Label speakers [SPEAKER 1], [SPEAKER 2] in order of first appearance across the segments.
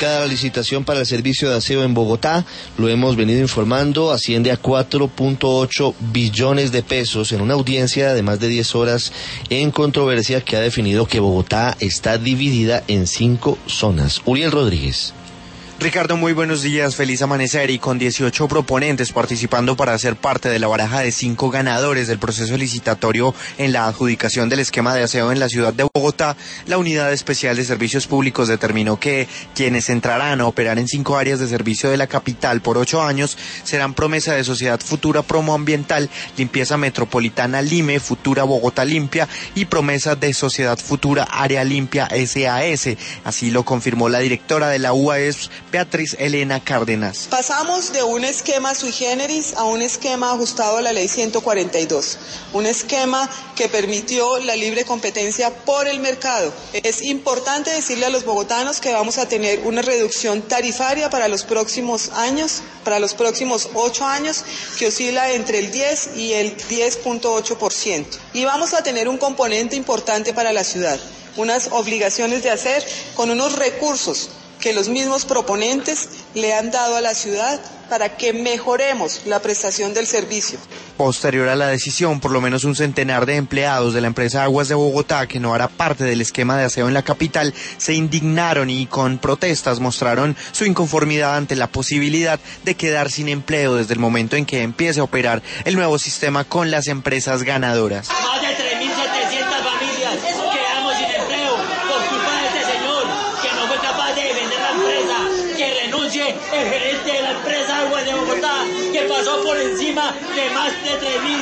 [SPEAKER 1] adjudicada la licitación para el servicio de aseo en Bogotá. Lo hemos venido informando, asciende a 4.8 billones de pesos en una audiencia de más de 10 horas en controversia que ha definido que Bogotá está dividida en 5 zonas. Uriel Rodríguez.
[SPEAKER 2] Ricardo, muy buenos días, feliz amanecer, y con 18 proponentes participando para ser parte de la baraja de 5 ganadores del proceso licitatorio en la adjudicación del esquema de aseo en la ciudad de Bogotá, la Unidad Especial de Servicios Públicos determinó que quienes entrarán a operar en 5 áreas de servicio de la capital por 8 años serán Promesa de Sociedad Futura Promoambiental, Limpieza Metropolitana Lime, Futura Bogotá Limpia y Promesa de Sociedad Futura Área Limpia SAS. Así lo confirmó la directora de la UAS, Beatriz Elena Cárdenas.
[SPEAKER 3] Pasamos de un esquema sui generis a un esquema ajustado a la ley 142, un esquema que permitió la libre competencia por el mercado. Es importante decirle a los bogotanos que vamos a tener una reducción tarifaria para los próximos años, para los próximos 8 años, que oscila entre el 10 y el 10.8%. Y vamos a tener un componente importante para la ciudad, unas obligaciones de hacer con unos recursos que los mismos proponentes le han dado a la ciudad para que mejoremos la prestación del servicio.
[SPEAKER 2] Posterior a la decisión, por lo menos un centenar de empleados de la empresa Aguas de Bogotá, que no hará parte del esquema de aseo en la capital, se indignaron y con protestas mostraron su inconformidad ante la posibilidad de quedar sin empleo desde el momento en que empiece a operar el nuevo sistema con las empresas ganadoras.
[SPEAKER 4] Más de 3.700 familias quedamos sin empleo por culpa de este señor, que no fue capaz de vender la empresa, que renuncie el gerente de la empresa Aguas de Bogotá, que pasó por encima de más de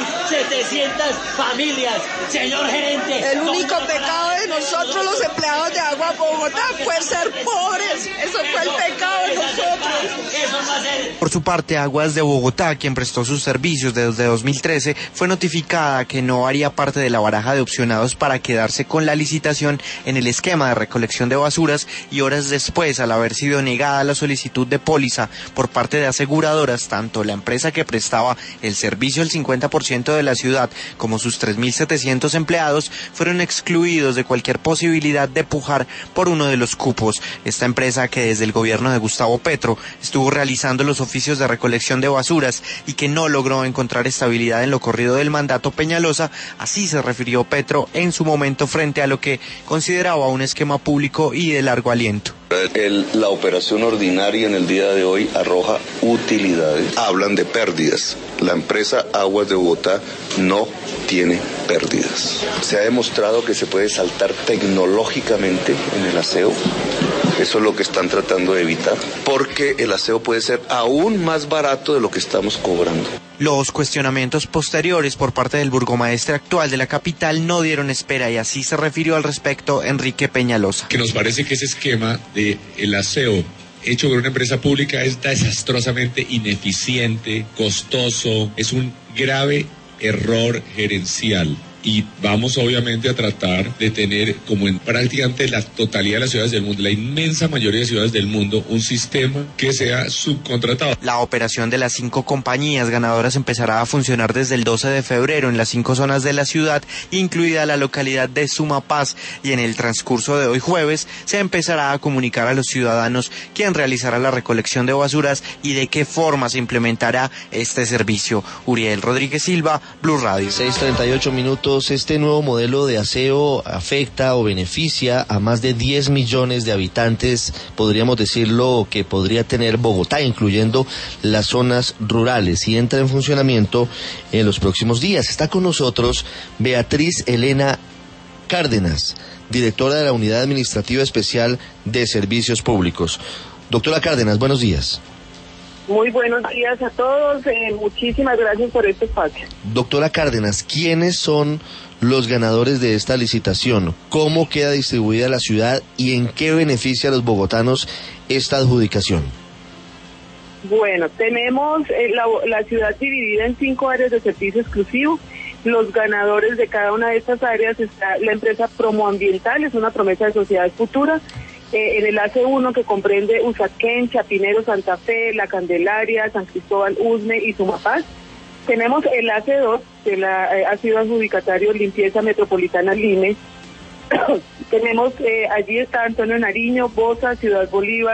[SPEAKER 4] 3.700 familias. Señor gerente,
[SPEAKER 3] el único pecado de nosotros los empleados de Aguas Bogotá fue ser pobres. Eso fue el pecado de nosotros.
[SPEAKER 2] Por su parte, Aguas de Bogotá, quien prestó sus servicios desde 2013, fue notificada que no haría parte de la baraja de opcionados para quedarse con la licitación en el esquema de recolección de basuras, y horas después, al haber sido negada la solicitud de póliza por parte de aseguradoras, tanto la empresa que prestaba el servicio al 50% de la ciudad como sus 3.700 empleados fueron excluidos de cualquier posibilidad de pujar por uno de los cupos. Esta empresa, que desde el gobierno de Gustavo Petro estuvo realizando los oficios de recolección de basuras y que no logró encontrar estabilidad en lo corrido del mandato Peñalosa, así se refirió Petro en su momento frente a lo que consideraba un esquema público y de largo aliento.
[SPEAKER 5] La operación ordinaria en el día de hoy arroja utilidades. Hablan de pérdidas. La empresa Aguas de Bogotá no tiene pérdidas. Se ha demostrado que se puede saltar tecnológicamente en el aseo. Eso es lo que están tratando de evitar, porque el aseo puede ser aún más barato de lo que estamos cobrando.
[SPEAKER 2] Los cuestionamientos posteriores por parte del burgomaestre actual de la capital no dieron espera, y así se refirió al respecto Enrique Peñalosa.
[SPEAKER 6] Que nos parece que ese esquema de el aseo hecho por una empresa pública es desastrosamente ineficiente, costoso, es un grave error gerencial. Y vamos obviamente a tratar de tener, como en prácticamente la totalidad de las ciudades del mundo, la inmensa mayoría de ciudades del mundo, un sistema que sea subcontratado.
[SPEAKER 2] La operación de las 5 compañías ganadoras empezará a funcionar desde el 12 de febrero en las 5 zonas de la ciudad, incluida la localidad de Sumapaz, y en el transcurso de hoy jueves se empezará a comunicar a los ciudadanos quién realizará la recolección de basuras y de qué forma se implementará este servicio. Uriel Rodríguez Silva, Blue Radio.
[SPEAKER 1] 6:38 minutos. Este nuevo modelo de aseo afecta o beneficia a más de 10 millones de habitantes, podríamos decirlo, que podría tener Bogotá, incluyendo las zonas rurales, y entra en funcionamiento en los próximos días. Está con nosotros Beatriz Elena Cárdenas, directora de la Unidad Administrativa Especial de Servicios Públicos. Doctora Cárdenas, buenos días.
[SPEAKER 7] Muy buenos días a todos, muchísimas gracias por este espacio.
[SPEAKER 1] Doctora Cárdenas, ¿quiénes son los ganadores de esta licitación? ¿Cómo queda distribuida la ciudad y en qué beneficia a los bogotanos esta adjudicación?
[SPEAKER 7] Bueno, tenemos la ciudad dividida en 5 áreas de servicio exclusivo. Los ganadores de cada una de estas áreas está la empresa Promoambiental, es una promesa de sociedad futura. En el AC1, que comprende Usaquén, Chapinero, Santa Fe, La Candelaria, San Cristóbal, Usme y Sumapaz. Tenemos el AC2, que ha sido adjudicatario Limpieza Metropolitana Lime. Tenemos, allí está Antonio Nariño, Bosa, Ciudad Bolívar,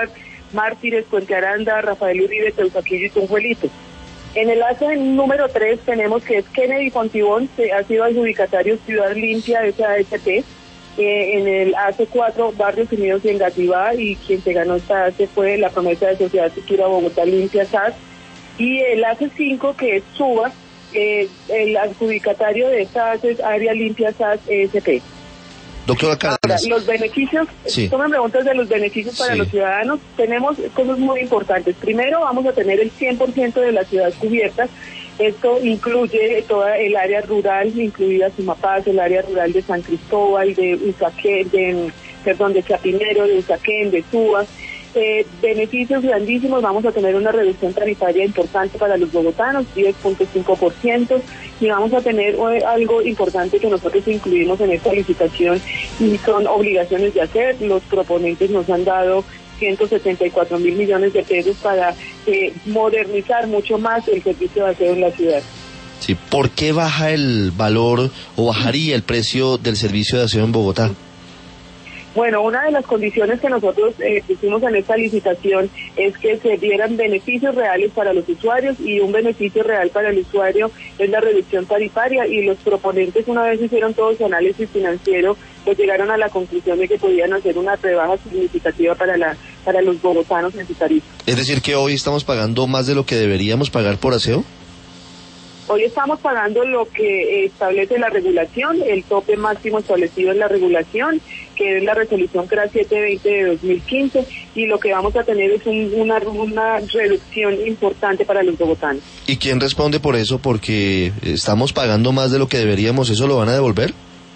[SPEAKER 7] Mártires, Puente Aranda, Rafael Uribe, Teusaquillo y Tunjuelito. En el ACE número 3 tenemos que es Kennedy Fontibón, que ha sido adjudicatario Ciudad Limpia SASP. En el ACE 4, Barrios Unidos y Engativá, y quien se ganó esta ACE fue la promesa de Sociedad Futura Bogotá Limpia SAS. Y el ACE 5, que es SUBA, el adjudicatario de esta ACE es Área Limpia SAS ESP.
[SPEAKER 1] Doctora Cárdenas.
[SPEAKER 7] Ahora, los beneficios, sí. Tú me preguntas de los beneficios para los ciudadanos. Tenemos cosas muy importantes. Primero, vamos a tener el 100% de la ciudad cubierta. Esto incluye toda el área rural, incluida Sumapaz, el área rural de San Cristóbal, de Usaquén, de Chapinero, de Usaquén, de Suba. Beneficios grandísimos, vamos a tener una reducción tarifaria importante para los bogotanos, 10.5%, y vamos a tener algo importante que nosotros incluimos en esta licitación y son obligaciones de hacer. Los proponentes nos han dado 174.000 millones de pesos para modernizar mucho más el servicio de aseo en la ciudad.
[SPEAKER 1] Sí, ¿por qué baja el valor o bajaría el precio del servicio de aseo en Bogotá?
[SPEAKER 7] Bueno, una de las condiciones que nosotros pusimos en esta licitación es que se dieran beneficios reales para los usuarios, y un beneficio real para el usuario es la reducción tarifaria, y los proponentes, una vez hicieron todo su análisis financiero, pues llegaron a la conclusión de que podían hacer una rebaja significativa para los bogotanos en su tarifa.
[SPEAKER 1] Es decir, que hoy estamos pagando más de lo que deberíamos pagar por aseo.
[SPEAKER 7] Hoy estamos pagando lo que establece la regulación, el tope máximo establecido en la regulación, que es la resolución CRA 720 de 2015, y lo que vamos a tener es una reducción importante para los bogotanos.
[SPEAKER 1] ¿Y quién responde por eso? Porque estamos pagando más de lo que deberíamos, ¿eso lo van a devolver?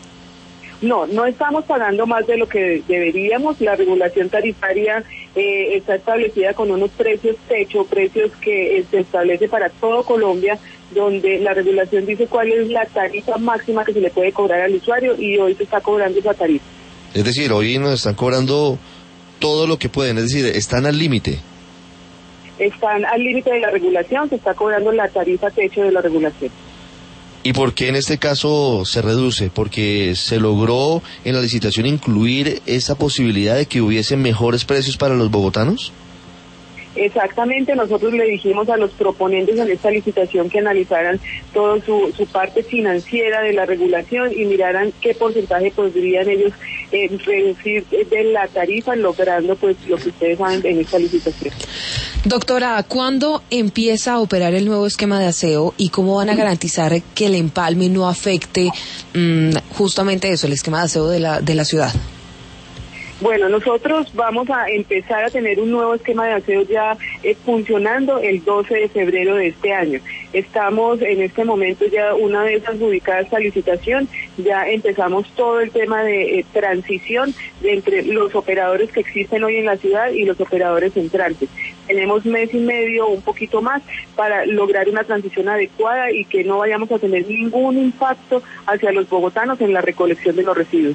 [SPEAKER 7] No estamos pagando más de lo que deberíamos. La regulación tarifaria está establecida con unos precios techo, precios que se establece para todo Colombia, donde la regulación dice cuál es la tarifa máxima que se le puede cobrar al usuario, y hoy se está cobrando esa tarifa.
[SPEAKER 1] Es decir, hoy nos están cobrando todo lo que pueden, es decir, están al límite.
[SPEAKER 7] Están al límite de la regulación, se está cobrando la tarifa techo de la regulación.
[SPEAKER 1] ¿Y por qué en este caso se reduce? ¿Porque se logró en la licitación incluir esa posibilidad de que hubiese mejores precios para los bogotanos?
[SPEAKER 7] Exactamente, nosotros le dijimos a los proponentes en esta licitación que analizaran toda su parte financiera de la regulación y miraran qué porcentaje podrían ellos reducir de la tarifa, logrando pues lo que ustedes saben en esta licitación.
[SPEAKER 8] Doctora, ¿cuándo empieza a operar el nuevo esquema de aseo y cómo van a garantizar que el empalme no afecte justamente eso, el esquema de aseo de la ciudad?
[SPEAKER 7] Bueno, nosotros vamos a empezar a tener un nuevo esquema de aseo ya funcionando el 12 de febrero de este año. Estamos en este momento ya, una vez adjudicada esta licitación, ya empezamos todo el tema de transición entre los operadores que existen hoy en la ciudad y los operadores entrantes. Tenemos mes y medio, un poquito más, para lograr una transición adecuada y que no vayamos a tener ningún impacto hacia los bogotanos en la recolección de los residuos.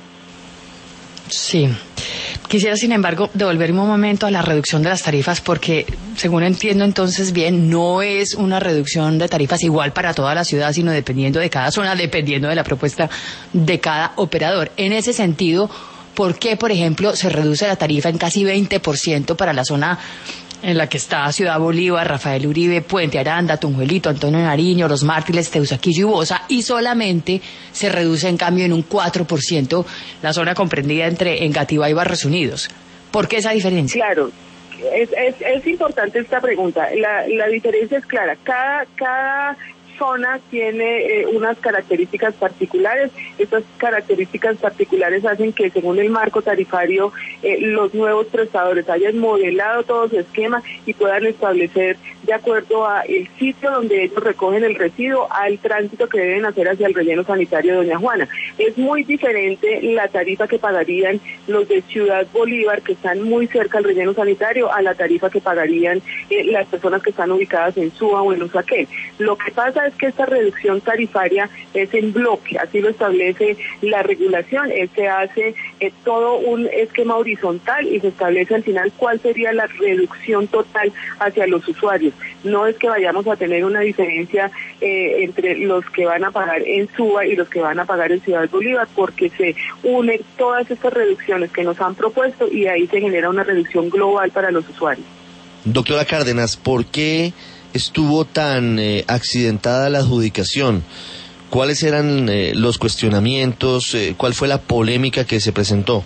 [SPEAKER 9] Sí. Quisiera, sin embargo, devolverme un momento a la reducción de las tarifas, porque, según entiendo entonces bien, no es una reducción de tarifas igual para toda la ciudad, sino dependiendo de cada zona, dependiendo de la propuesta de cada operador. En ese sentido, ¿por qué, por ejemplo, se reduce la tarifa en casi 20% para la zona en la que está Ciudad Bolívar, Rafael Uribe, Puente Aranda, Tunjuelito, Antonio Nariño, Los Mártires, Teusaquillo y Bosa, y solamente se reduce en cambio en un 4% la zona comprendida entre Engativá y Barrios Unidos? ¿Por qué esa diferencia?
[SPEAKER 7] Claro, es importante esta pregunta. La diferencia es clara. Cada zona tiene unas características particulares. Estas características particulares hacen que, según el marco tarifario, los nuevos prestadores hayan modelado todo su esquema y puedan establecer, de acuerdo a el sitio donde ellos recogen el residuo, al tránsito que deben hacer hacia el relleno sanitario de Doña Juana. Es muy diferente la tarifa que pagarían los de Ciudad Bolívar, que están muy cerca al relleno sanitario, a la tarifa que pagarían las personas que están ubicadas en Suba o en Usaquén. Lo que pasa es que esta reducción tarifaria es en bloque, así lo establece la regulación. Se hace todo un esquema horizontal y se establece al final cuál sería la reducción total hacia los usuarios. No es que vayamos a tener una diferencia entre los que van a pagar en Suba y los que van a pagar en Ciudad Bolívar, porque se unen todas estas reducciones que nos han propuesto y ahí se genera una reducción global para los usuarios.
[SPEAKER 1] Doctora Cárdenas, ¿por qué estuvo tan accidentada la adjudicación? ¿Cuáles eran los cuestionamientos? ¿Cuál fue la polémica que se presentó?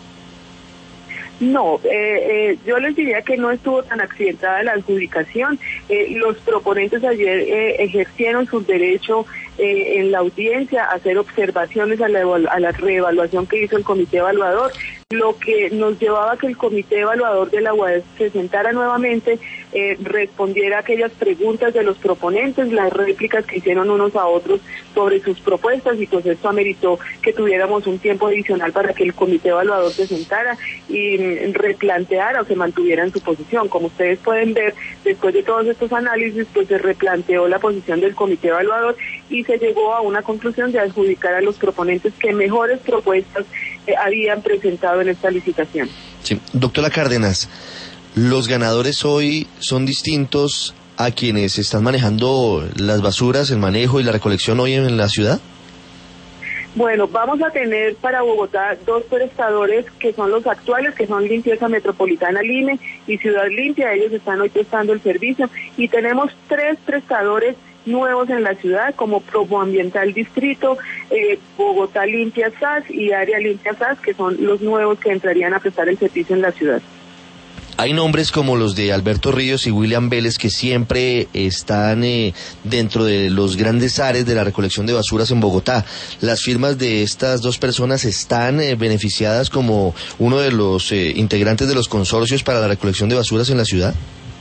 [SPEAKER 7] No, yo les diría que no estuvo tan accidentada la adjudicación. Los proponentes ayer ejercieron su derecho en la audiencia a hacer observaciones a la reevaluación que hizo el comité evaluador, lo que nos llevaba a que el comité evaluador de la UAS se sentara nuevamente, respondiera a aquellas preguntas de los proponentes, las réplicas que hicieron unos a otros sobre sus propuestas, y pues esto ameritó que tuviéramos un tiempo adicional para que el comité evaluador se sentara y replanteara o se mantuviera en su posición. Como ustedes pueden ver, después de todos estos análisis, pues se replanteó la posición del comité evaluador y se llegó a una conclusión de adjudicar a los proponentes que mejores propuestas habían presentado en esta licitación.
[SPEAKER 1] Sí. Doctora Cárdenas, ¿los ganadores hoy son distintos a quienes están manejando las basuras, el manejo y la recolección hoy en la ciudad?
[SPEAKER 7] Bueno, vamos a tener para Bogotá 2 prestadores que son los actuales, que son Limpieza Metropolitana Lime y Ciudad Limpia. Ellos están hoy prestando el servicio, y tenemos 3 prestadores nuevos en la ciudad, como Promoambiental Distrito, Bogotá Limpia SAS y Área Limpia SAS, que son los nuevos que entrarían a prestar el servicio en la ciudad.
[SPEAKER 1] Hay nombres como los de Alberto Ríos y William Vélez que siempre están dentro de los grandes áreas de la recolección de basuras en Bogotá. ¿Las firmas de estas 2 personas están beneficiadas como uno de los integrantes de los consorcios para la recolección de basuras en la ciudad?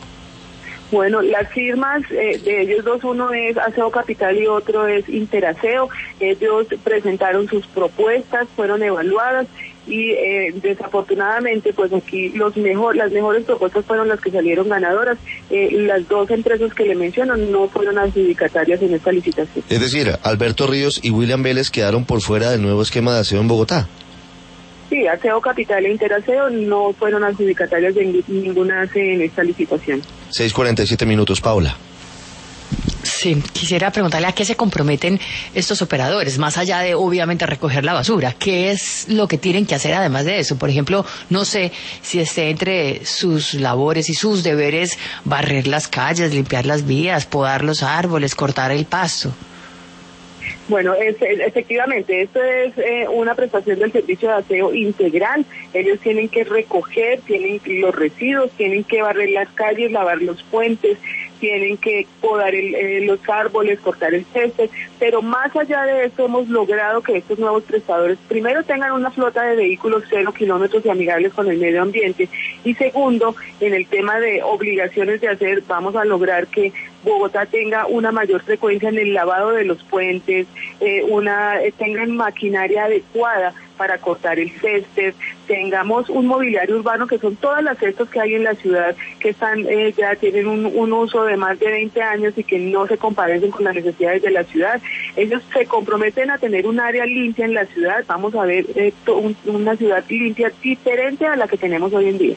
[SPEAKER 7] Bueno, las firmas de ellos dos, uno es Aseo Capital y otro es Interaseo. Ellos presentaron sus propuestas, fueron evaluadas y desafortunadamente pues aquí las mejores propuestas fueron las que salieron ganadoras. Las 2 empresas que le menciono no fueron adjudicatarias en esta licitación.
[SPEAKER 1] Es decir, Alberto Ríos y William Vélez quedaron por fuera del nuevo esquema de aseo en Bogotá.
[SPEAKER 7] Sí, Aseo Capital e Interaseo no fueron adjudicatarias de ninguna ACE en esta licitación.
[SPEAKER 1] 6:47, Paula.
[SPEAKER 9] Sí, quisiera preguntarle a qué se comprometen estos operadores, más allá de obviamente recoger la basura. ¿Qué es lo que tienen que hacer además de eso? Por ejemplo, no sé si esté entre sus labores y sus deberes barrer las calles, limpiar las vías, podar los árboles, cortar el pasto.
[SPEAKER 7] Bueno, efectivamente, esto es una prestación del servicio de aseo integral. Ellos tienen que recoger, tienen los residuos, tienen que barrer las calles, lavar los puentes, tienen que podar los árboles, cortar el césped, pero más allá de esto hemos logrado que estos nuevos prestadores primero tengan una flota de vehículos 0 kilómetros y amigables con el medio ambiente, y segundo, en el tema de obligaciones de hacer, vamos a lograr que Bogotá tenga una mayor frecuencia en el lavado de los puentes, tengan maquinaria adecuada para cortar el césped, tengamos un mobiliario urbano, que son todas las cestas que hay en la ciudad que están ya tienen un uso de más de 20 años y que no se compadecen con las necesidades de la ciudad. Ellos se comprometen a tener un área limpia en la ciudad. Vamos a ver una ciudad limpia diferente a la que tenemos hoy en día.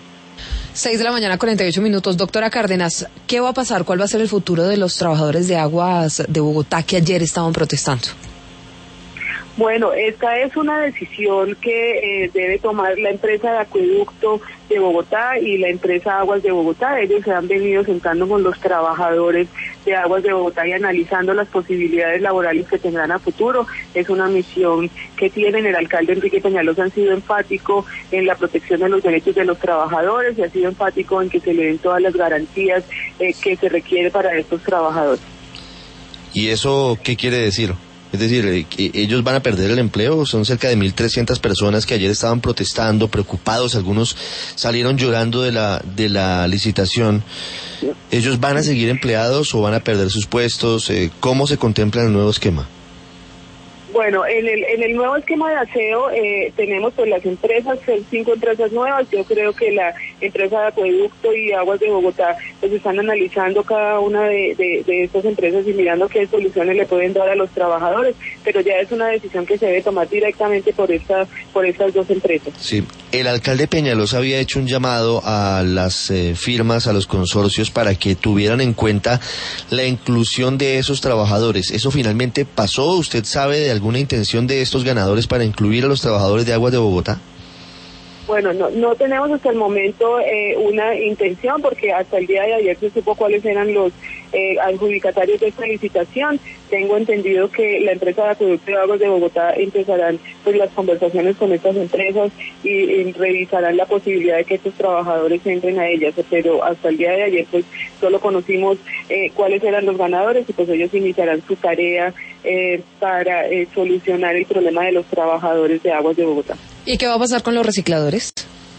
[SPEAKER 8] 6:48. Doctora Cárdenas, ¿qué va a pasar? ¿Cuál va a ser el futuro de los trabajadores de aguas de Bogotá que ayer estaban protestando?
[SPEAKER 7] Bueno, esta es una decisión que debe tomar la empresa de acueducto de Bogotá y la empresa Aguas de Bogotá. Ellos se han venido sentando con los trabajadores de Aguas de Bogotá y analizando las posibilidades laborales que tendrán a futuro. Es una misión que tienen. El alcalde Enrique Peñalosa ha sido enfático en la protección de los derechos de los trabajadores y ha sido enfático en que se le den todas las garantías que se requiere para estos trabajadores.
[SPEAKER 1] ¿Y eso qué quiere decir? Es decir, ellos van a perder el empleo. Son cerca de 1.300 personas que ayer estaban protestando, preocupados. Algunos salieron llorando de la licitación. ¿Ellos van a seguir empleados o van a perder sus puestos? ¿Cómo se contempla el nuevo esquema?
[SPEAKER 7] Bueno, en el nuevo esquema de aseo tenemos pues las empresas, 5 empresas nuevas. Yo creo que la empresa de acueducto y Aguas de Bogotá pues están analizando cada una de estas empresas y mirando qué soluciones le pueden dar a los trabajadores, pero ya es una decisión que se debe tomar directamente por estas 2 empresas.
[SPEAKER 1] Sí, El alcalde Peñalosa había hecho un llamado a las firmas, a los consorcios, para que tuvieran en cuenta la inclusión de esos trabajadores. ¿Eso finalmente pasó? ¿Usted sabe de alguna intención de estos ganadores para incluir a los trabajadores de Aguas de Bogotá?
[SPEAKER 7] Bueno, no tenemos hasta el momento una intención, porque hasta el día de ayer se supo cuáles eran los adjudicatarios de esta licitación. Tengo entendido que la empresa de acueducto de Aguas de Bogotá empezarán pues las conversaciones con estas empresas y revisarán la posibilidad de que estos trabajadores entren a ellas, pero hasta el día de ayer pues solo conocimos cuáles eran los ganadores y pues ellos iniciarán su tarea para solucionar el problema de los trabajadores de Aguas de Bogotá.
[SPEAKER 8] ¿Y qué va a pasar con los recicladores?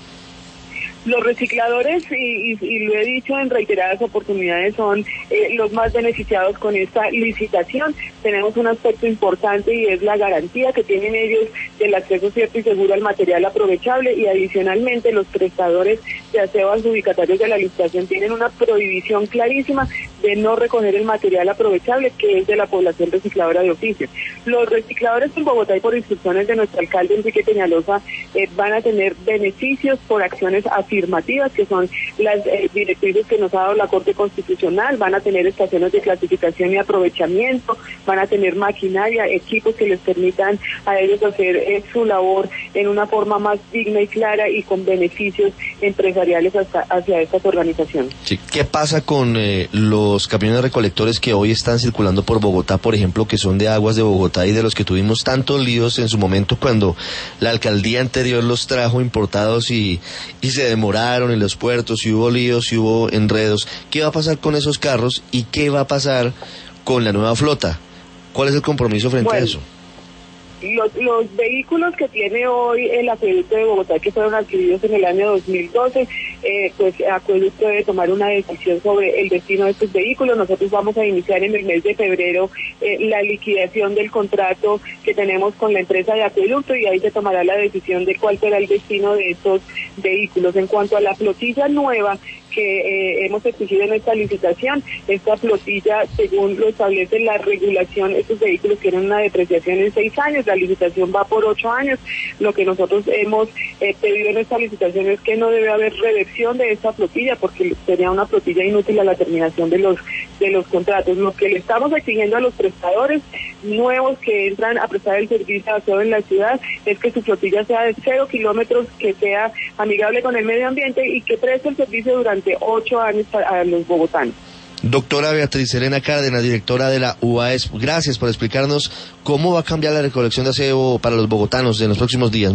[SPEAKER 7] Los recicladores, y lo he dicho en reiteradas oportunidades, son los más beneficiados con esta licitación. Tenemos un aspecto importante y es la garantía que tienen ellos del acceso cierto y seguro al material aprovechable, y adicionalmente los prestadores de aseo adjudicatarios de la licitación tienen una prohibición clarísima de no recoger el material aprovechable que es de la población recicladora de oficio. Los recicladores en Bogotá y por instrucciones de nuestro alcalde Enrique Peñalosa van a tener beneficios por acciones afirmativas, que son las directrices que nos ha dado la Corte Constitucional. Van a tener estaciones de clasificación y aprovechamiento, van a tener maquinaria, equipos que les permitan a ellos hacer su labor en una forma más digna y clara y con beneficios empresariales hacia estas organizaciones.
[SPEAKER 1] Sí. ¿Qué pasa con los camiones recolectores que hoy están circulando por Bogotá, por ejemplo, que son de Aguas de Bogotá y de los que tuvimos tantos líos en su momento cuando la alcaldía anterior los trajo importados y se demoraron en los puertos y hubo líos y hubo enredos? ¿Qué va a pasar con esos carros y qué va a pasar con la nueva flota? ¿Cuál es el compromiso frente a eso?
[SPEAKER 7] Los vehículos que tiene hoy el acueducto de Bogotá, que fueron adquiridos en el año 2012, pues el acueducto debe tomar una decisión sobre el destino de estos vehículos. Nosotros vamos a iniciar en el mes de febrero la liquidación del contrato que tenemos con la empresa de acueducto, y ahí se tomará la decisión de cuál será el destino de estos vehículos. En cuanto a la flotilla nueva que hemos exigido en esta licitación, esta flotilla, según lo establece la regulación, estos vehículos tienen una depreciación en 6 años, la licitación va por 8 años. Lo que nosotros hemos pedido en esta licitación es que no debe haber reversión de esta flotilla, porque sería una flotilla inútil a la terminación de los contratos. Lo que le estamos exigiendo a los prestadores nuevos que entran a prestar el servicio de aseo en la ciudad es que su flotilla sea de 0 kilómetros, que sea amigable con el medio ambiente y que preste el servicio durante 8 años a los bogotanos.
[SPEAKER 1] Doctora Beatriz Elena Cárdenas, directora de la UAES, gracias por explicarnos cómo va a cambiar la recolección de aseo para los bogotanos en los próximos días.